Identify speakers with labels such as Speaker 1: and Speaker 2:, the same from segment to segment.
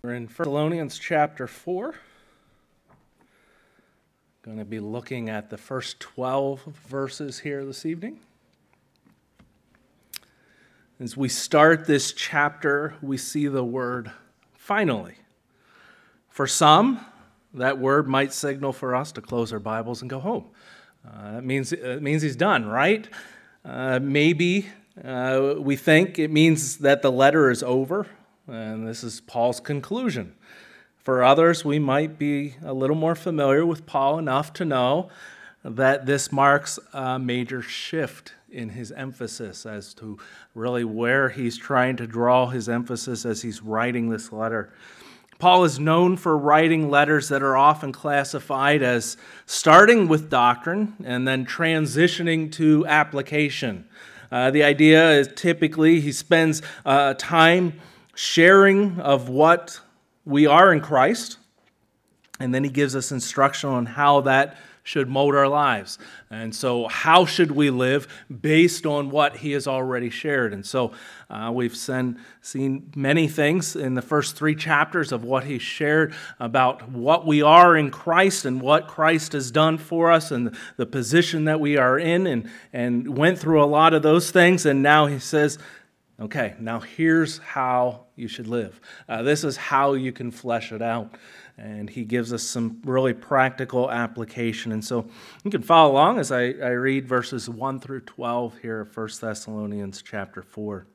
Speaker 1: We're in 1 Thessalonians chapter 4. Going to be looking at the first 12 verses here this evening. As we start this chapter, we see the word finally. For some, that word might signal for us to close our Bibles and go home. It means he's done, right? Maybe we think it means that the letter is over, and this is Paul's conclusion. For others, we might be a little more familiar with Paul enough to know that this marks a major shift in his emphasis as to really where he's trying to draw his emphasis as he's writing this letter. Paul is known for writing letters that are often classified as starting with doctrine and then transitioning to application. The idea is typically he spends time sharing of what we are in Christ, and then he gives us instruction on how that should mold our lives. And so how should we live based on what he has already shared? And so we've seen many things in the first 3 chapters of what he shared about what we are in Christ and what Christ has done for us and the position that we are in, and went through a lot of those things. And now he says, okay, now here's how you should live. This is how you can flesh it out. And he gives us some really practical application. And so you can follow along as I read verses 1 through 12 here of 1 Thessalonians chapter 4.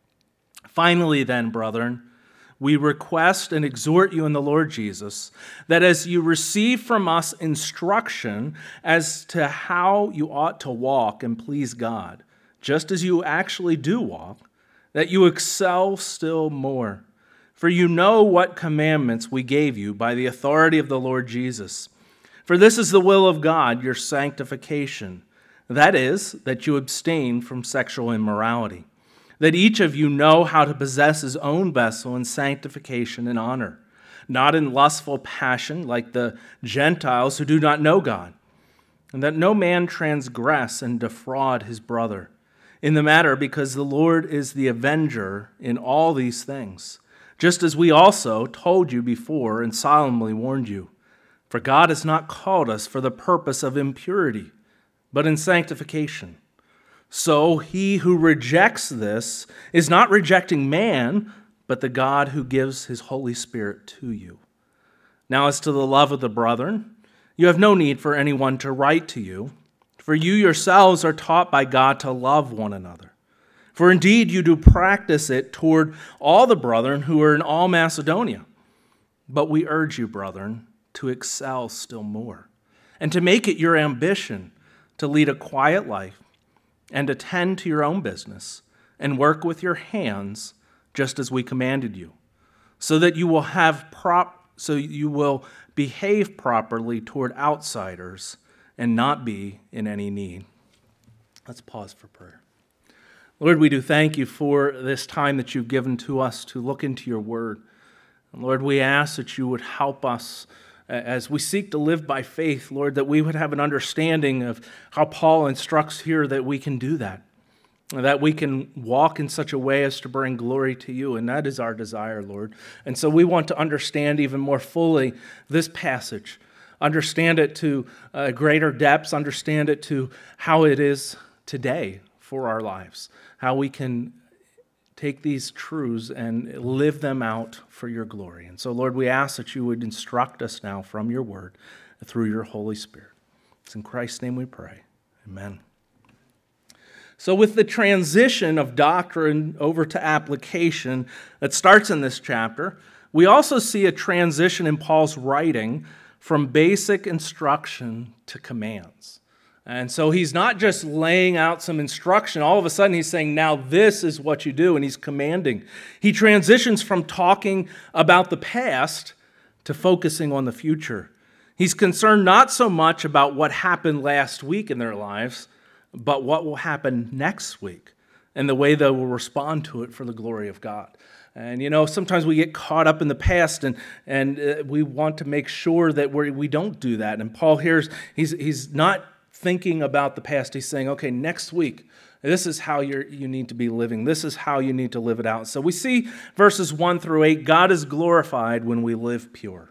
Speaker 1: Finally then, brethren, we request and exhort you in the Lord Jesus, that as you receive from us instruction as to how you ought to walk and please God, just as you actually do walk, that you excel still more. For you know what commandments we gave you by the authority of the Lord Jesus. For this is the will of God, your sanctification. That is, that you abstain from sexual immorality. That each of you know how to possess his own vessel in sanctification and honor, not in lustful passion like the Gentiles who do not know God. And that no man transgress and defraud his brother in the matter, because the Lord is the avenger in all these things, just as we also told you before and solemnly warned you. For God has not called us for the purpose of impurity, but in sanctification. So he who rejects this is not rejecting man, but the God who gives his Holy Spirit to you. Now as to the love of the brethren, you have no need for anyone to write to you, for you yourselves are taught by God to love one another. For indeed you do practice it toward all the brethren who are in all Macedonia. But we urge you, brethren, to excel still more, and to make it your ambition to lead a quiet life and attend to your own business and work with your hands just as we commanded you, so that you will behave properly toward outsiders and not be in any need. Let's pause for prayer. Lord, we do thank you for this time that you've given to us to look into your word. And Lord, we ask that you would help us as we seek to live by faith, Lord, that we would have an understanding of how Paul instructs here that we can do that we can walk in such a way as to bring glory to you, and that is our desire, Lord. And so we want to understand even more fully this passage, understand it to greater depths, understand it to how it is today for our lives, how we can take these truths and live them out for your glory. And so, Lord, we ask that you would instruct us now from your word through your Holy Spirit. It's in Christ's name we pray. Amen. So with the transition of doctrine over to application that starts in this chapter, we also see a transition in Paul's writing from basic instruction to commands. And so he's not just laying out some instruction. All of a sudden he's saying, now this is what you do, and he's commanding. He transitions from talking about the past to focusing on the future. He's concerned not so much about what happened last week in their lives, but what will happen next week and the way they will respond to it for the glory of God. And, sometimes we get caught up in the past, and we want to make sure that we don't do that. And Paul he's not thinking about the past. He's saying, okay, next week, This is how you need to be living. This is how you need to live it out. So we see verses 1 through 8, God is glorified when we live pure,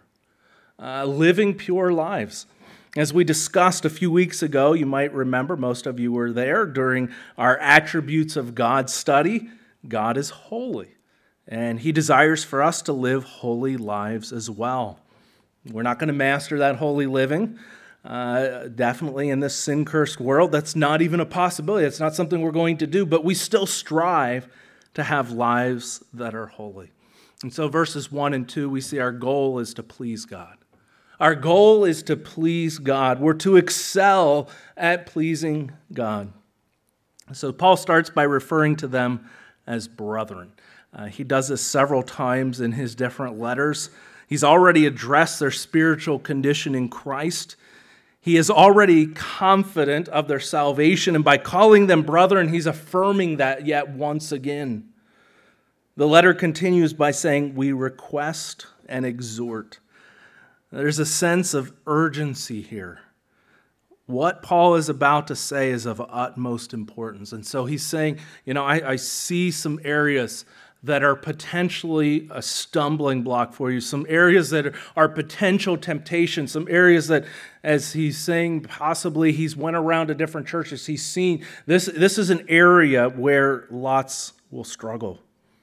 Speaker 1: living pure lives. As we discussed a few weeks ago, you might remember, most of you were there during our attributes of God study. God is holy, and he desires for us to live holy lives as well. We're not going to master that holy living. Definitely in this sin-cursed world, that's not even a possibility. It's not something we're going to do, but we still strive to have lives that are holy. And so verses 1 and 2, we see our goal is to please God. Our goal is to please God. We're to excel at pleasing God. So Paul starts by referring to them as brethren. He does this several times in his different letters. He's already addressed their spiritual condition in Christ. He is already confident of their salvation, and by calling them brethren, he's affirming that yet once again. The letter continues by saying, we request and exhort. There's a sense of urgency here. What Paul is about to say is of utmost importance. And so he's saying, I see some areas that are potentially a stumbling block for you, some areas that are potential temptations, some areas that, as he's saying, possibly he's went around to different churches, he's seen this is an area where lots will struggle.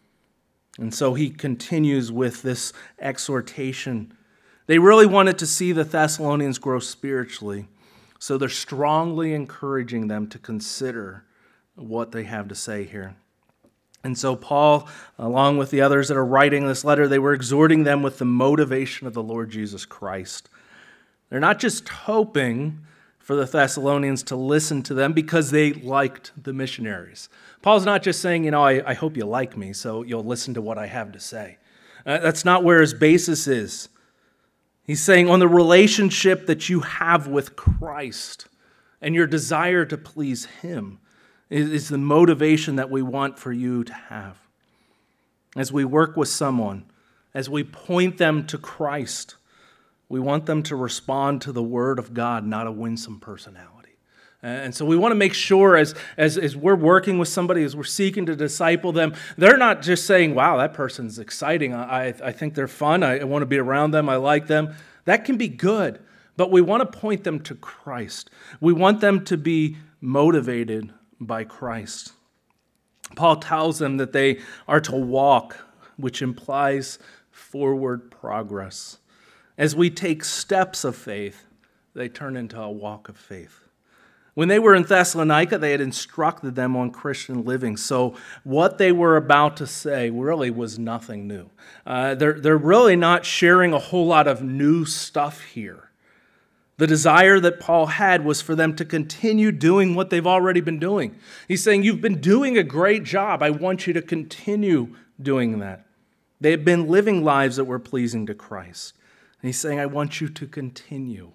Speaker 1: And so he continues with this exhortation. They really wanted to see the Thessalonians grow spiritually, so they're strongly encouraging them to consider what they have to say here. And so Paul, along with the others that are writing this letter, they were exhorting them with the motivation of the Lord Jesus Christ. They're not just hoping for the Thessalonians to listen to them because they liked the missionaries. Paul's not just saying, I hope you like me, so you'll listen to what I have to say. That's not where his basis is. He's saying on the relationship that you have with Christ and your desire to please him is the motivation that we want for you to have. As we work with someone, as we point them to Christ, we want them to respond to the Word of God, not a winsome personality. And so we want to make sure as we're working with somebody, as we're seeking to disciple them, they're not just saying, wow, that person's exciting. I think they're fun. I want to be around them. I like them. That can be good, but we want to point them to Christ. We want them to be motivated by Christ. Paul tells them that they are to walk, which implies forward progress. As we take steps of faith, they turn into a walk of faith. When they were in Thessalonica, they had instructed them on Christian living. So what they were about to say really was nothing new. They're really not sharing a whole lot of new stuff here. The desire that Paul had was for them to continue doing what they've already been doing. He's saying, you've been doing a great job. I want you to continue doing that. They have been living lives that were pleasing to Christ. And he's saying, I want you to continue.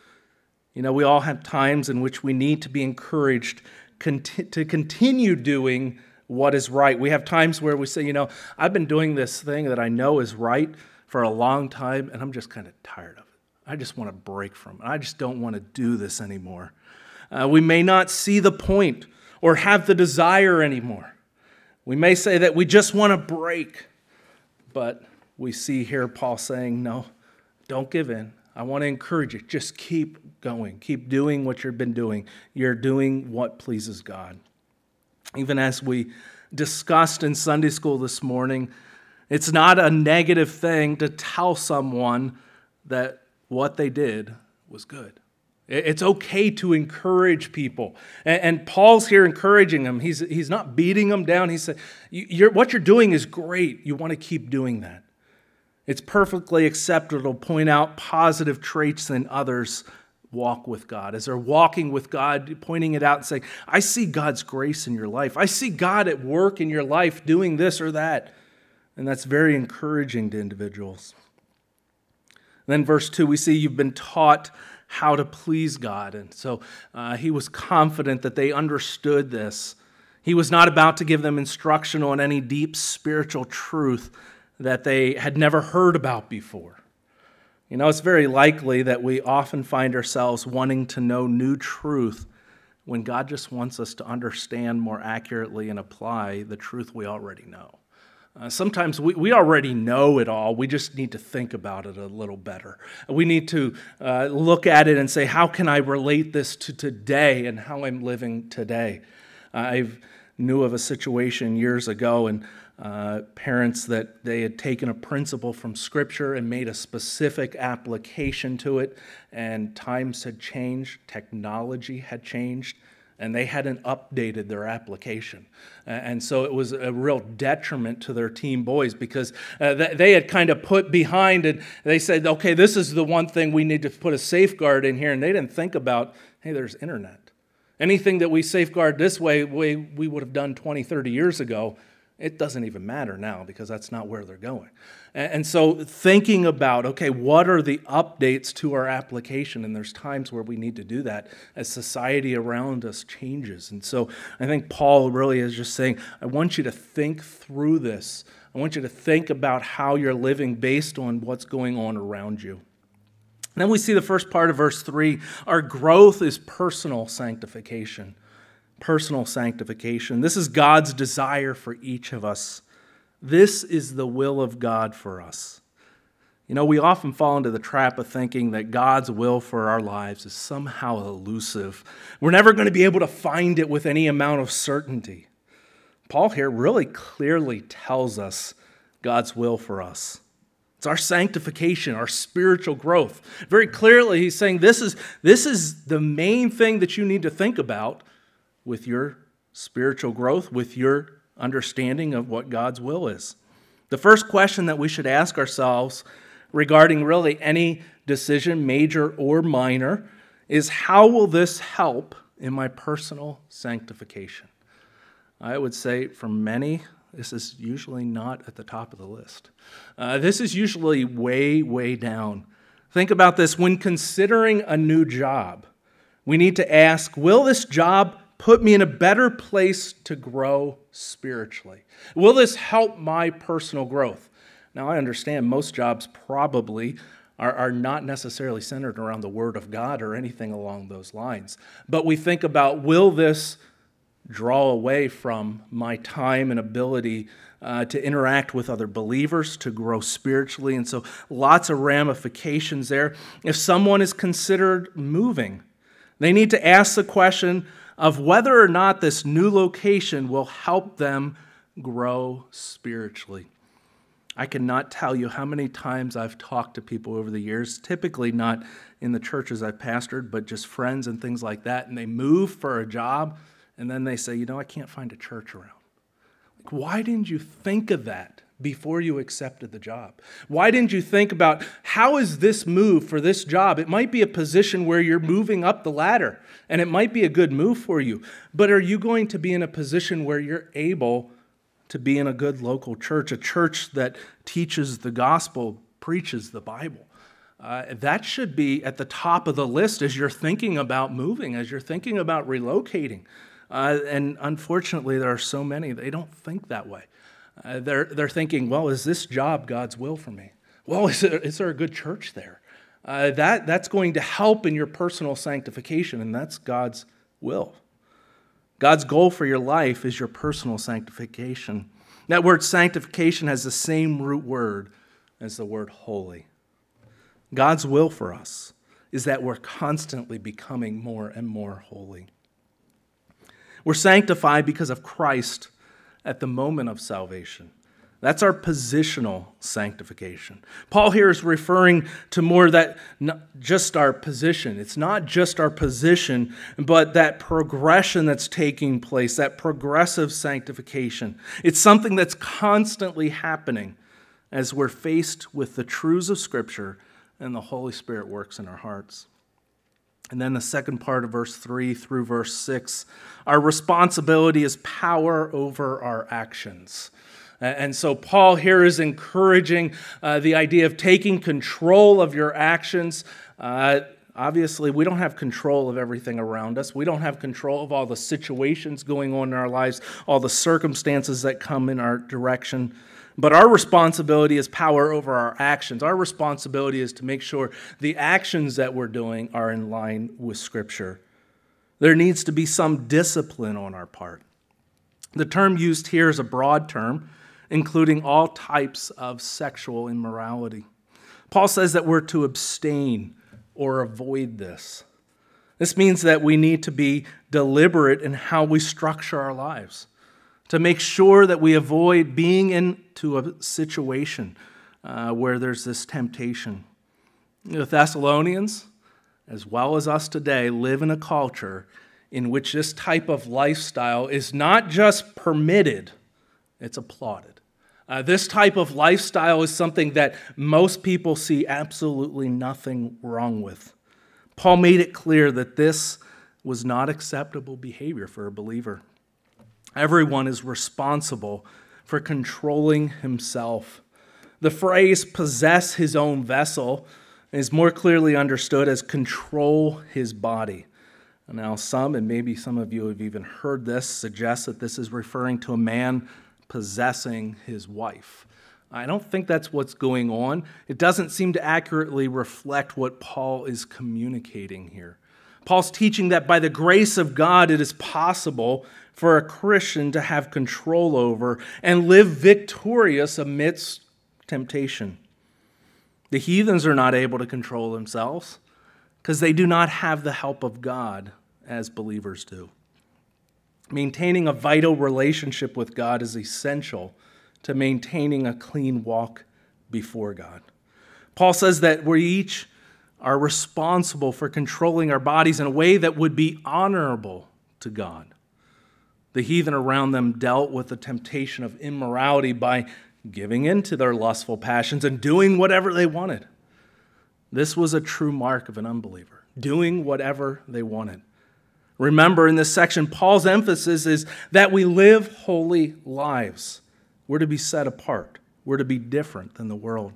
Speaker 1: We all have times in which we need to be encouraged to continue doing what is right. We have times where we say, I've been doing this thing that I know is right for a long time, and I'm just kind of tired of it. I just want to break from it. I just don't want to do this anymore. We may not see the point or have the desire anymore. We may say that we just want to break, but we see here Paul saying, no, don't give in. I want to encourage you. Just keep going. Keep doing what you've been doing. You're doing what pleases God. Even as we discussed in Sunday school this morning, it's not a negative thing to tell someone that what they did was good. It's okay to encourage people. And Paul's here encouraging them. He's not beating them down. He said, what you're doing is great. You want to keep doing that. It's perfectly acceptable to point out positive traits in others' walk with God. As they're walking with God, pointing it out and saying, I see God's grace in your life. I see God at work in your life doing this or that. And that's very encouraging to individuals. Then verse 2, we see you've been taught how to please God. And so he was confident that they understood this. He was not about to give them instruction on any deep spiritual truth that they had never heard about before. It's very likely that we often find ourselves wanting to know new truth when God just wants us to understand more accurately and apply the truth we already know. Sometimes we already know it all. We just need to think about it a little better. We need to look at it and say, how can I relate this to today and how I'm living today? I knew of a situation years ago, and parents that they had taken a principle from Scripture and made a specific application to it, and times had changed, technology had changed, and they hadn't updated their application. And so it was a real detriment to their teen boys because they had kind of put behind and they said, okay, this is the one thing we need to put a safeguard in here. And they didn't think about, hey, there's internet. Anything that we safeguard this way we would have done 20, 30 years ago, it doesn't even matter now because that's not where they're going. And so thinking about, okay, what are the updates to our application? And there's times where we need to do that as society around us changes. And so I think Paul really is just saying, I want you to think through this. I want you to think about how you're living based on what's going on around you. And then we see the first part of verse 3, our growth is personal sanctification. Personal sanctification. This is God's desire for each of us. This is the will of God for us. You know, we often fall into the trap of thinking that God's will for our lives is somehow elusive. We're never going to be able to find it with any amount of certainty. Paul here really clearly tells us God's will for us. It's our sanctification, our spiritual growth. Very clearly, he's saying this is the main thing that you need to think about with your spiritual growth, with your understanding of what God's will is. The first question that we should ask ourselves regarding really any decision, major or minor, is how will this help in my personal sanctification? I would say for many, this is usually not at the top of the list. This is usually way, way down. Think about this. When considering a new job, we need to ask, will this job put me in a better place to grow spiritually? Will this help my personal growth? Now, I understand most jobs probably are not necessarily centered around the Word of God or anything along those lines. But we think about, will this draw away from my time and ability to interact with other believers, to grow spiritually? And so lots of ramifications there. If someone is considered moving, they need to ask the question of whether or not this new location will help them grow spiritually. I cannot tell you how many times I've talked to people over the years, typically not in the churches I've pastored, but just friends and things like that, and they move for a job, and then they say, I can't find a church around. Like, why didn't you think of that before you accepted the job? Why didn't you think about, how is this move for this job? It might be a position where you're moving up the ladder, and it might be a good move for you, but are you going to be in a position where you're able to be in a good local church, a church that teaches the gospel, preaches the Bible? That should be at the top of the list as you're thinking about moving, as you're thinking about relocating. And unfortunately, there are so many, they don't think that way. They're thinking, well, is this job God's will for me? Well, is there a good church there? That's going to help in your personal sanctification, and that's God's will. God's goal for your life is your personal sanctification. That word sanctification has the same root word as the word holy. God's will for us is that we're constantly becoming more and more holy. We're sanctified because of Christ at the moment of salvation. That's our positional sanctification. Paul here is referring to more that not just our position. It's not just our position, but that progression that's taking place, that progressive sanctification. It's something that's constantly happening as we're faced with the truths of Scripture and the Holy Spirit works in our hearts. And then the second part of verse 3 through verse 6, our responsibility is power over our actions. And so Paul here is encouraging the idea of taking control of your actions. Obviously, we don't have control of everything around us. We don't have control of all the situations going on in our lives, all the circumstances that come in our direction. But our responsibility is power over our actions. Our responsibility is to make sure the actions that we're doing are in line with Scripture. There needs to be some discipline on our part. The term used here is a broad term, including all types of sexual immorality. Paul says that we're to abstain or avoid this. This means that we need to be deliberate in how we structure our lives, to make sure that we avoid being into a situation where there's this temptation. The Thessalonians, as well as us today, live in a culture in which this type of lifestyle is not just permitted, it's applauded. This type of lifestyle is something that most people see absolutely nothing wrong with. Paul made it clear that this was not acceptable behavior for a believer. Everyone is responsible for controlling himself. The phrase possess his own vessel is more clearly understood as control his body. Now, some, and maybe some of you have even heard this, suggest that this is referring to a man possessing his wife. I don't think that's what's going on. It doesn't seem to accurately reflect what Paul is communicating here. Paul's teaching that by the grace of God, it is possible for a Christian to have control over and live victorious amidst temptation. The heathens are not able to control themselves because they do not have the help of God as believers do. Maintaining a vital relationship with God is essential to maintaining a clean walk before God. Paul says that we each are responsible for controlling our bodies in a way that would be honorable to God. The heathen around them dealt with the temptation of immorality by giving in to their lustful passions and doing whatever they wanted. This was a true mark of an unbeliever, doing whatever they wanted. Remember, in this section, Paul's emphasis is that we live holy lives. We're to be set apart. We're to be different than the world.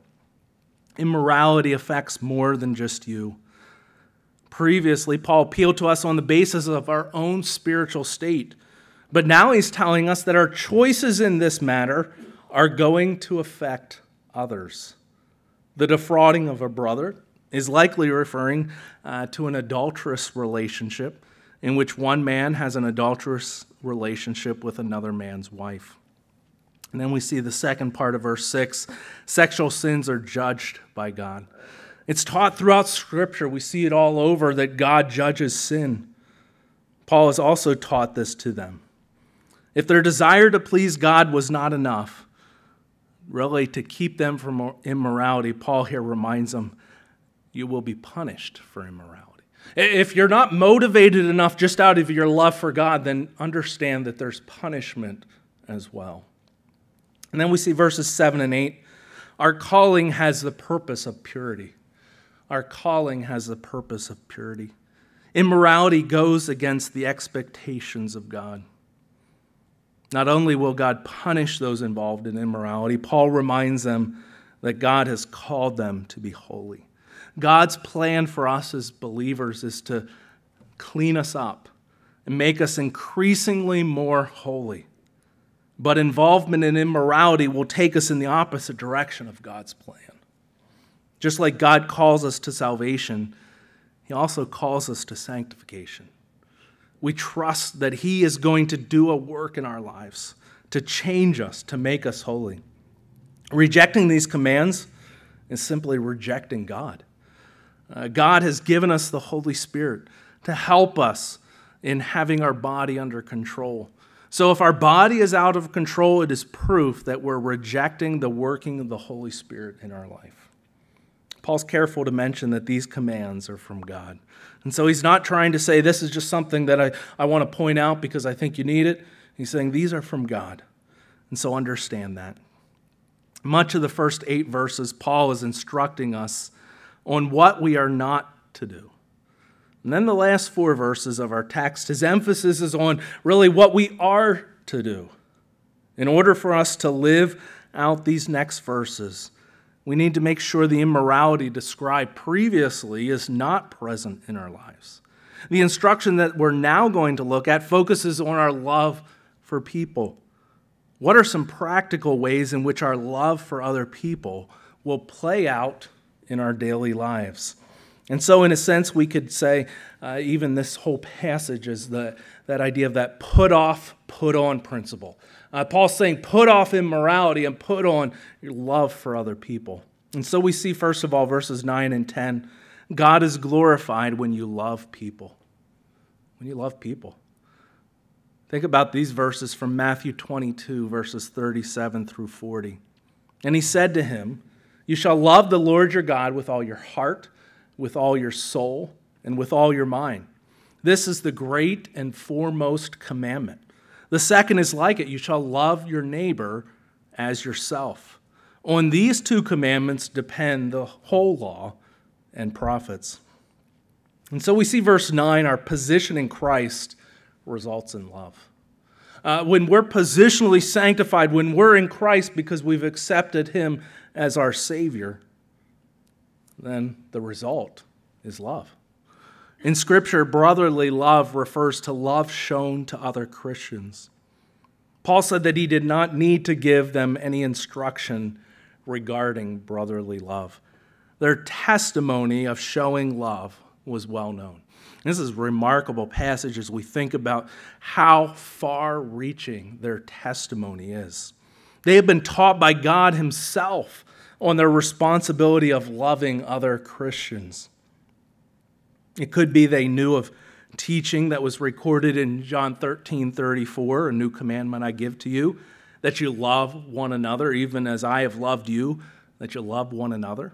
Speaker 1: Immorality affects more than just you. Previously, Paul appealed to us on the basis of our own spiritual state. But now he's telling us that our choices in this matter are going to affect others. The defrauding of a brother is likely referring to an adulterous relationship in which one man has an adulterous relationship with another man's wife. And then we see the second part of verse 6, sexual sins are judged by God. It's taught throughout Scripture. We see it all over that God judges sin. Paul has also taught this to them. If their desire to please God was not enough, really to keep them from immorality, Paul here reminds them, you will be punished for immorality. If you're not motivated enough just out of your love for God, then understand that there's punishment as well. And then we see verses 7 and 8. Our calling has the purpose of purity. Our calling has the purpose of purity. Immorality goes against the expectations of God. Not only will God punish those involved in immorality, Paul reminds them that God has called them to be holy. God's plan for us as believers is to clean us up and make us increasingly more holy. But involvement in immorality will take us in the opposite direction of God's plan. Just like God calls us to salvation, He also calls us to sanctification. We trust that He is going to do a work in our lives to change us, to make us holy. Rejecting these commands is simply rejecting God. God has given us the Holy Spirit to help us in having our body under control. So if our body is out of control, it is proof that we're rejecting the working of the Holy Spirit in our life. Paul's careful to mention that these commands are from God. And so he's not trying to say this is just something that I want to point out because I think you need it. He's saying these are from God. And so understand that. Much of the first 8 verses, Paul is instructing us on what we are not to do. And then the last 4 verses of our text, his emphasis is on really what we are to do. In order for us to live out these next verses, we need to make sure the immorality described previously is not present in our lives. The instruction that we're now going to look at focuses on our love for people. What are some practical ways in which our love for other people will play out in our daily lives? And so in a sense, we could say even this whole passage is that idea of that put off, put on principle. Paul's saying put off immorality and put on your love for other people. And so we see, first of all, verses 9 and 10, God is glorified when you love people. When you love people. Think about these verses from Matthew 22, verses 37 through 40. And he said to him, you shall love the Lord your God with all your heart, with all your soul, and with all your mind. This is the great and foremost commandment. The second is like it. You shall love your neighbor as yourself. On these two commandments depend the whole law and prophets. And so we see verse 9, our position in Christ results in love. When we're positionally sanctified, when we're in Christ because we've accepted him as our Savior, then the result is love. In Scripture, brotherly love refers to love shown to other Christians. Paul said that he did not need to give them any instruction regarding brotherly love. Their testimony of showing love was well known. This is a remarkable passage as we think about how far-reaching their testimony is. They have been taught by God himself on their responsibility of loving other Christians. It could be they knew of teaching that was recorded in John 13:34, a new commandment I give to you, that you love one another, even as I have loved you, that you love one another.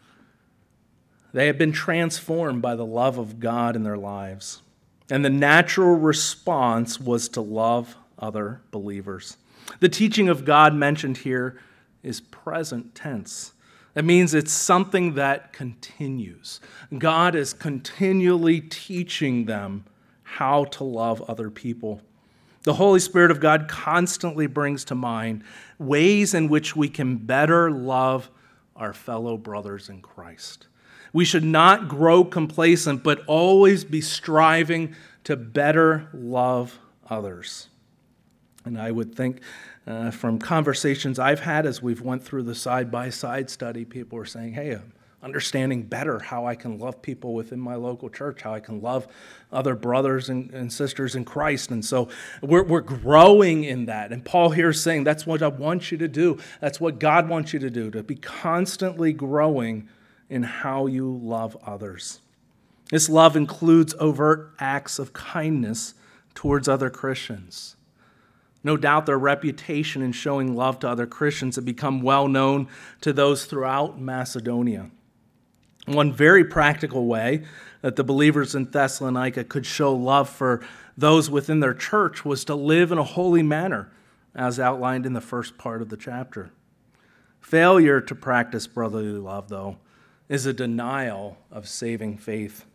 Speaker 1: They have been transformed by the love of God in their lives. And the natural response was to love other believers. The teaching of God mentioned here is present tense. That means it's something that continues. God is continually teaching them how to love other people. The Holy Spirit of God constantly brings to mind ways in which we can better love our fellow brothers in Christ. We should not grow complacent, but always be striving to better love others. And I would think from conversations I've had as we've went through the side-by-side study, people are saying, hey, I'm understanding better how I can love people within my local church, how I can love other brothers and sisters in Christ. And so we're growing in that. And Paul here is saying that's what I want you to do. That's what God wants you to do, to be constantly growing in how you love others. This love includes overt acts of kindness towards other Christians. No doubt their reputation in showing love to other Christians had become well known to those throughout Macedonia. One very practical way that the believers in Thessalonica could show love for those within their church was to live in a holy manner, as outlined in the first part of the chapter. Failure to practice brotherly love, though, is a denial of saving faith.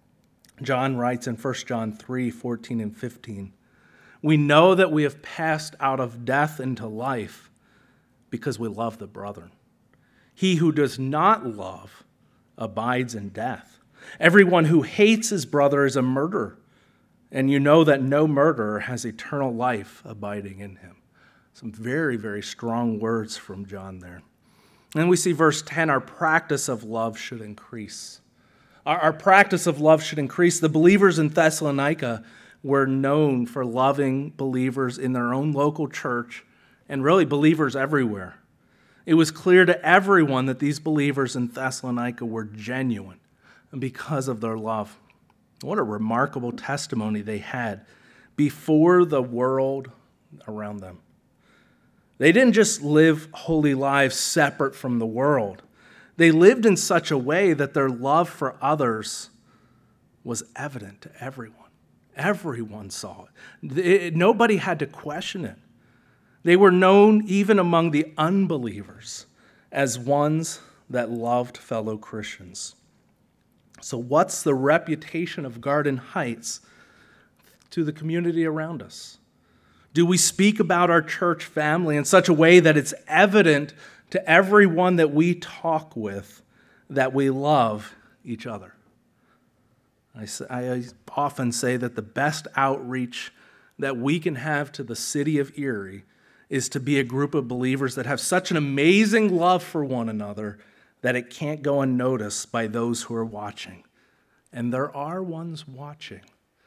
Speaker 1: John writes in 1 John 3:14 and 15, we know that we have passed out of death into life because we love the brethren. He who does not love abides in death. Everyone who hates his brother is a murderer, and you know that no murderer has eternal life abiding in him. Some very, very strong words from John there. And we see verse 10, our practice of love should increase. Our practice of love should increase. The believers in Thessalonica were known for loving believers in their own local church and really believers everywhere. It was clear to everyone that these believers in Thessalonica were genuine because of their love. What a remarkable testimony they had before the world around them. They didn't just live holy lives separate from the world. They lived in such a way that their love for others was evident to everyone. Everyone saw it. Nobody had to question it. They were known even among the unbelievers as ones that loved fellow Christians. So what's the reputation of Garden Heights to the community around us? Do we speak about our church family in such a way that it's evident to everyone that we talk with that we love each other? I often say that the best outreach that we can have to the city of Erie is to be a group of believers that have such an amazing love for one another that it can't go unnoticed by those who are watching. And there are ones watching.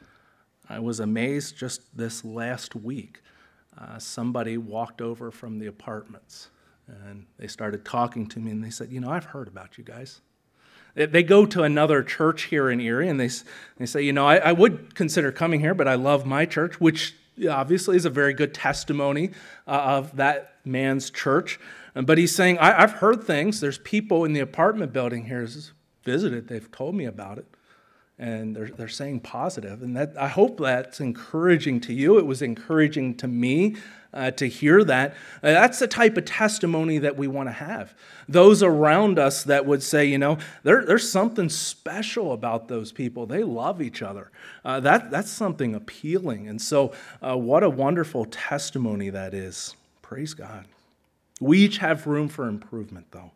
Speaker 1: I was amazed just this last week. Somebody walked over from the apartments, and they started talking to me, and they said, I've heard about you guys. They go to another church here in Erie, and they say, I would consider coming here, but I love my church, which obviously is a very good testimony of that man's church. But he's saying, I've heard things. There's people in the apartment building here who's visited. They've told me about it. And they're saying positive. And I hope that's encouraging to you. It was encouraging to me to hear that. That's the type of testimony that we want to have. Those around us that would say, there's something special about those people. They love each other. That's something appealing. And so what a wonderful testimony that is. Praise God. We each have room for improvement, though.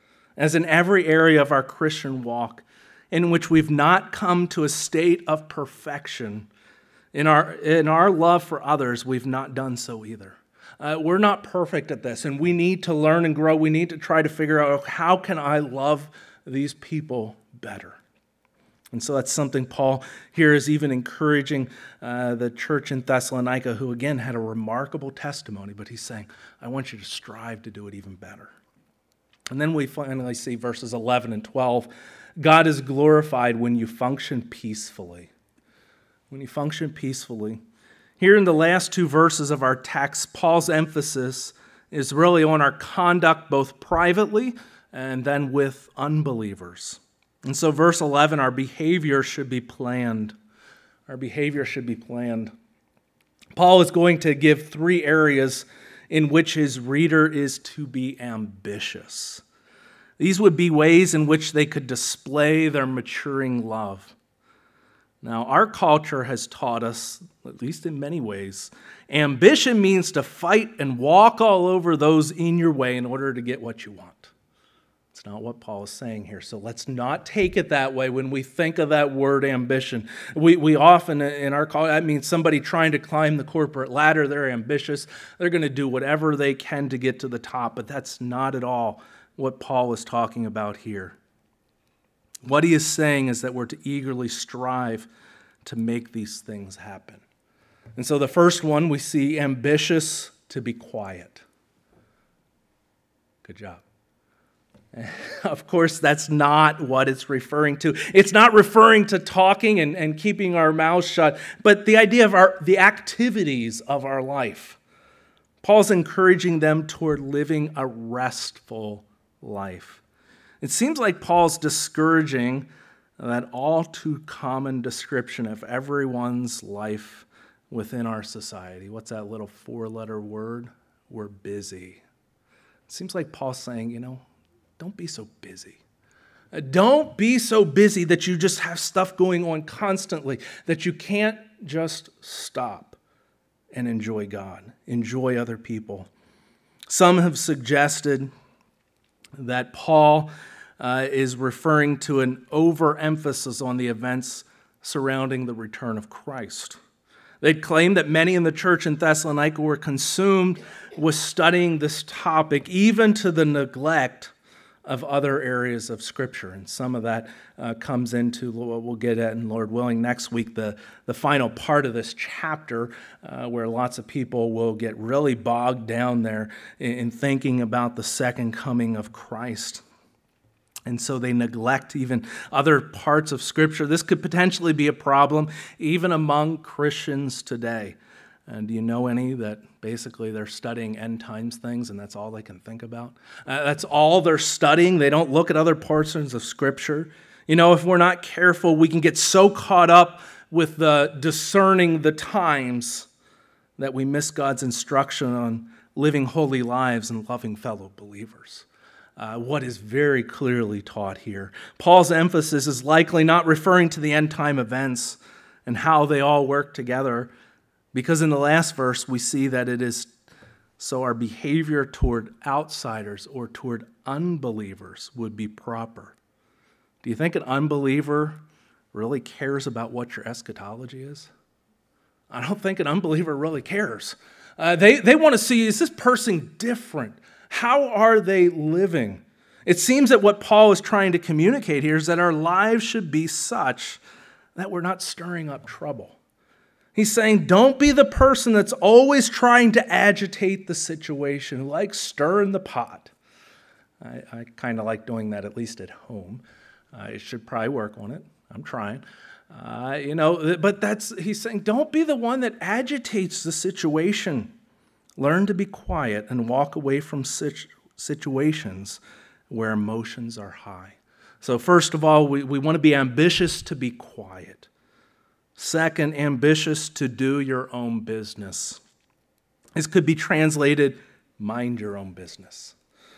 Speaker 1: As in every area of our Christian walk, in which we've not come to a state of perfection. In our love for others, we've not done so either. We're not perfect at this, and we need to learn and grow. We need to try to figure out, how can I love these people better? And so that's something Paul here is even encouraging the church in Thessalonica, who again had a remarkable testimony, but he's saying, I want you to strive to do it even better. And then we finally see verses 11 and 12. God is glorified when you function peacefully. When you function peacefully. Here in the last two verses of our text, Paul's emphasis is really on our conduct both privately and then with unbelievers. And so verse 11, our behavior should be planned. Our behavior should be planned. Paul is going to give three areas in which his reader is to be ambitious. These would be ways in which they could display their maturing love. Now, our culture has taught us, at least in many ways, ambition means to fight and walk all over those in your way in order to get what you want. It's not what Paul is saying here. So let's not take it that way when we think of that word ambition. We often, in our culture, that means somebody trying to climb the corporate ladder. They're ambitious. They're going to do whatever they can to get to the top, but that's not at all what Paul is talking about here. What he is saying is that we're to eagerly strive to make these things happen. And so the first one, we see ambitious to be quiet. Good job. Of course, that's not what it's referring to. It's not referring to talking and keeping our mouths shut, but the idea of the activities of our life. Paul's encouraging them toward living a restful life. It seems like Paul's discouraging that all too common description of everyone's life within our society. What's that little four-letter word? We're busy. It seems like Paul's saying, don't be so busy. Don't be so busy that you just have stuff going on constantly, that you can't just stop and enjoy God, enjoy other people. Some have suggested that Paul is referring to an overemphasis on the events surrounding the return of Christ. They'd claim that many in the church in Thessalonica were consumed with studying this topic, even to the neglect of other areas of Scripture. And some of that comes into what we'll get at, and Lord willing, next week, the final part of this chapter, where lots of people will get really bogged down there in thinking about the second coming of Christ. And so they neglect even other parts of Scripture. This could potentially be a problem even among Christians today. And do you know any that basically they're studying end times things and that's all they can think about? That's all they're studying. They don't look at other portions of Scripture. If we're not careful, we can get so caught up with the discerning the times that we miss God's instruction on living holy lives and loving fellow believers. What is very clearly taught here. Paul's emphasis is likely not referring to the end time events and how they all work together, because in the last verse we see that it is so our behavior toward outsiders or toward unbelievers would be proper. Do you think an unbeliever really cares about what your eschatology is? I don't think an unbeliever really cares. They want to see, is this person different? How are they living? It seems that what Paul is trying to communicate here is that our lives should be such that we're not stirring up trouble. He's saying, don't be the person that's always trying to agitate the situation, like stirring the pot. I kind of like doing that, at least at home. I should probably work on it. I'm trying. But he's saying, don't be the one that agitates the situation. Learn to be quiet and walk away from situations where emotions are high. So first of all, we want to be ambitious to be quiet. Second, ambitious to do your own business. This could be translated, mind your own business.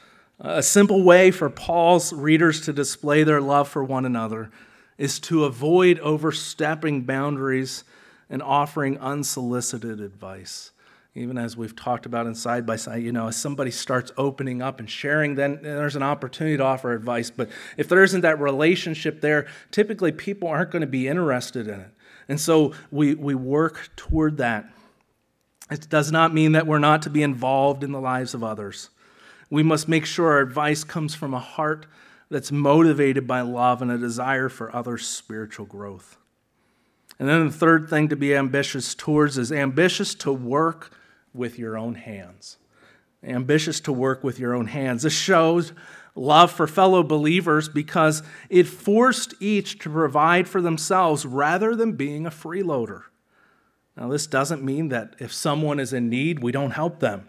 Speaker 1: A simple way for Paul's readers to display their love for one another is to avoid overstepping boundaries and offering unsolicited advice. Even as we've talked about in Side by Side, as somebody starts opening up and sharing, then there's an opportunity to offer advice. But if there isn't that relationship there, typically people aren't going to be interested in it. And so we work toward that. It does not mean that we're not to be involved in the lives of others. We must make sure our advice comes from a heart that's motivated by love and a desire for others' spiritual growth. And then the third thing to be ambitious towards is ambitious to work with your own hands. Ambitious to work with your own hands. This shows love for fellow believers because it forced each to provide for themselves rather than being a freeloader. Now, this doesn't mean that if someone is in need, we don't help them.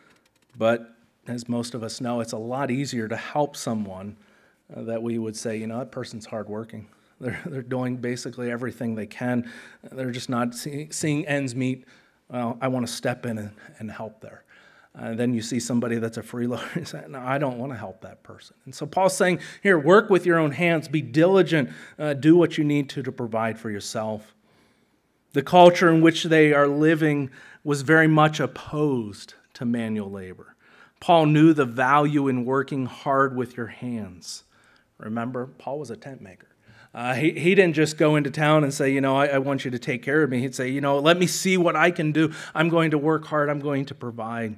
Speaker 1: But as most of us know, it's a lot easier to help someone that we would say, that person's hardworking. They're doing basically everything they can. They're just not seeing ends meet. Well, I want to step in and help there. Then you see somebody that's a freeloader and say, no, I don't want to help that person. And so Paul's saying, here, work with your own hands. Be diligent. Do what you need to provide for yourself. The culture in which they are living was very much opposed to manual labor. Paul knew the value in working hard with your hands. Remember, Paul was a tent maker. He didn't just go into town and say, I want you to take care of me. He'd say, let me see what I can do. I'm going to work hard. I'm going to provide.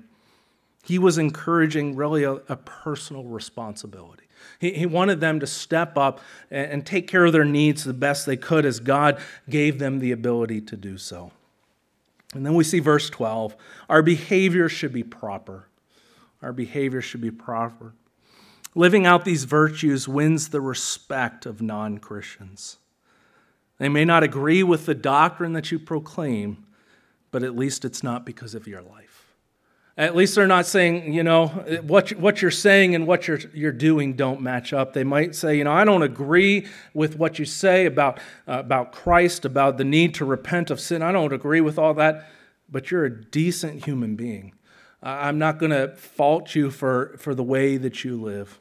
Speaker 1: He was encouraging really a personal responsibility. He wanted them to step up and take care of their needs the best they could as God gave them the ability to do so. And then we see verse 12. Our behavior should be proper. Our behavior should be proper. Living out these virtues wins the respect of non-Christians. They may not agree with the doctrine that you proclaim, but at least it's not because of your life. At least they're not saying, what you're saying and what you're doing don't match up. They might say, I don't agree with what you say about Christ, about the need to repent of sin. I don't agree with all that, but you're a decent human being. I'm not going to fault you for the way that you live.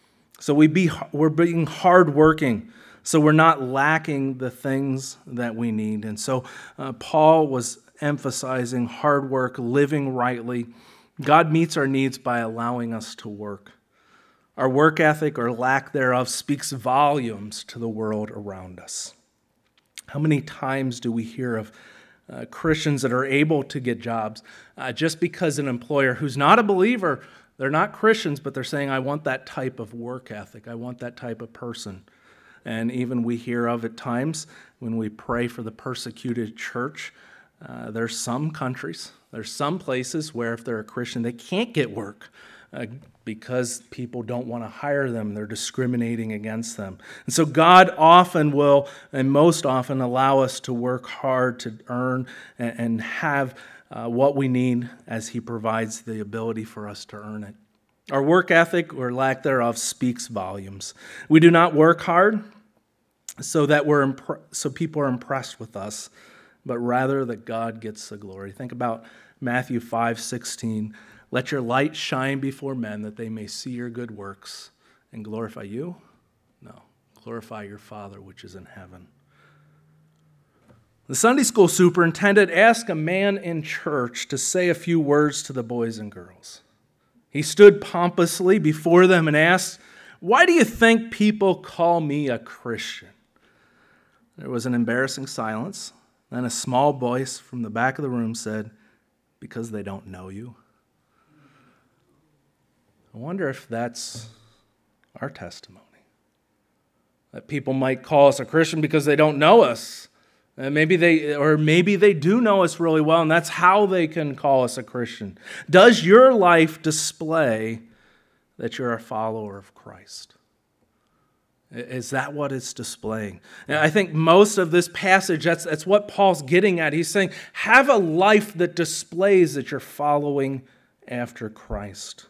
Speaker 1: So we're being hardworking, so we're not lacking the things that we need. And so Paul was emphasizing hard work, living rightly. God meets our needs by allowing us to work. Our work ethic or lack thereof speaks volumes to the world around us. How many times do we hear of Christians that are able to get jobs just because an employer who's not a believer, they're not Christians, but they're saying, I want that type of work ethic. I want that type of person. And even we hear of at times when we pray for the persecuted church, there's some countries, there's some places where if they're a Christian, they can't get work because people don't want to hire them. They're discriminating against them. And so God often will, and most often, allow us to work hard to earn and have what we need as He provides the ability for us to earn it. Our work ethic or lack thereof speaks volumes. We do not work hard so that so people are impressed with us, but rather that God gets the glory. Think about Matthew 5:16. Let your light shine before men that they may see your good works and glorify you? No, glorify your Father which is in heaven. The Sunday school superintendent asked a man in church to say a few words to the boys and girls. He stood pompously before them and asked, "Why do you think people call me a Christian?" There was an embarrassing silence. Then a small voice from the back of the room said, "Because they don't know you." I wonder if that's our testimony. That people might call us a Christian because they don't know us. Maybe they do know us really well, and that's how they can call us a Christian. Does your life display that you're a follower of Christ? Is that what it's displaying? And I think most of this passage, that's what Paul's getting at. He's saying, have a life that displays that you're following after Christ.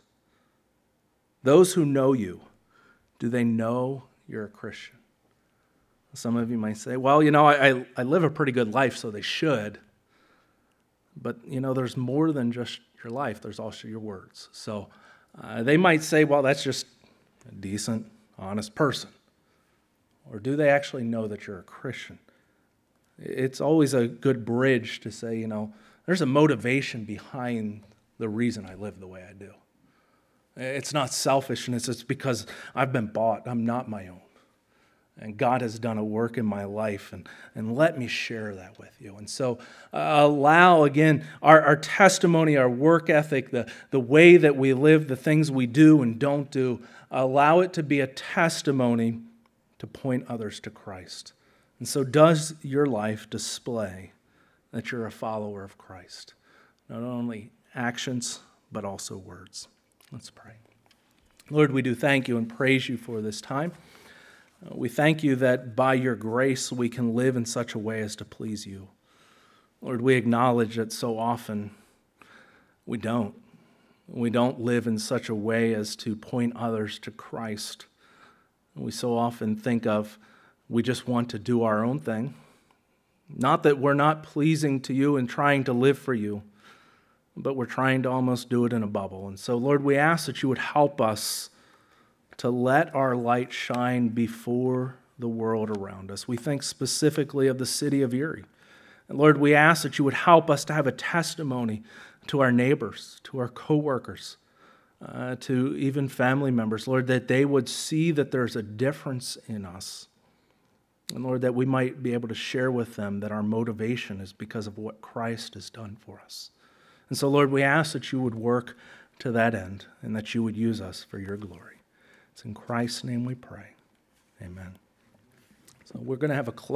Speaker 1: Those who know you, do they know you're a Christian? Some of you might say, well, I live a pretty good life, so they should. But, there's more than just your life. There's also your words. So they might say, well, that's just a decent, honest person. Or do they actually know that you're a Christian? It's always a good bridge to say, there's a motivation behind the reason I live the way I do. It's not selfishness. It's because I've been bought. I'm not my own. And God has done a work in my life, and let me share that with you. And so allow, again, our testimony, our work ethic, the way that we live, the things we do and don't do, allow it to be a testimony to point others to Christ. And so does your life display that you're a follower of Christ? Not only actions, but also words. Let's pray. Lord, we do thank you and praise you for this time. We thank you that by your grace we can live in such a way as to please you. Lord, we acknowledge that so often we don't. We don't live in such a way as to point others to Christ. We so often think we just want to do our own thing. Not that we're not pleasing to you and trying to live for you, but we're trying to almost do it in a bubble. And so, Lord, we ask that you would help us to let our light shine before the world around us. We think specifically of the city of Erie. And Lord, we ask that you would help us to have a testimony to our neighbors, to our coworkers, to even family members, Lord, that they would see that there's a difference in us. And Lord, that we might be able to share with them that our motivation is because of what Christ has done for us. And so, Lord, we ask that you would work to that end and that you would use us for your glory. It's in Christ's name we pray. Amen. So we're going to have a close.